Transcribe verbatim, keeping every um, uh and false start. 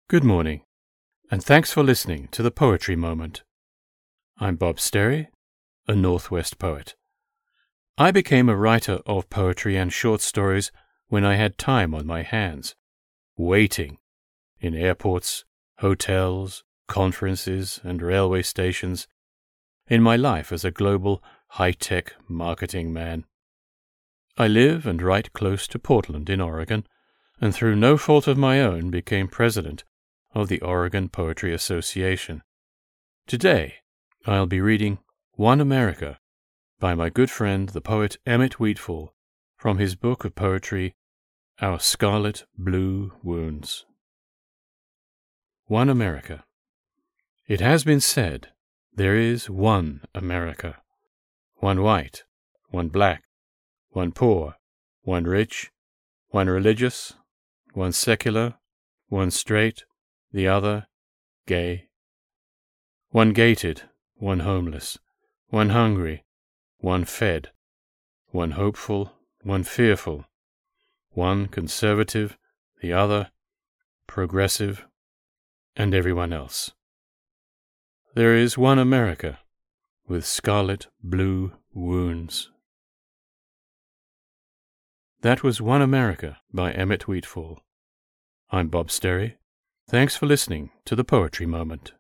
Good morning, and thanks for listening to the Poetry Moment. I'm Bob Sterry, a Northwest poet. I became a writer of poetry and short stories when I had time on my hands, waiting in airports, hotels, conferences, and railway stations, in my life as a global high-tech marketing man. I live and write close to Portland in Oregon, and through no fault of my own became president of the Oregon Poetry Association. Today, I'll be reading One America by my good friend the poet Emmett Wheatfall from his book of poetry, Our Scarlet Blue Wounds. One America. It has been said, there is one America. One white, one black, one poor, one rich, one religious, one secular, one straight, the other gay. One gated, one homeless, one hungry, one fed, one hopeful, one fearful, one conservative, the other progressive, and everyone else. There is one America with scarlet blue wounds. That was One America by Emmett Wheatfall. I'm Bob Sterry. Thanks for listening to the Poetry Moment.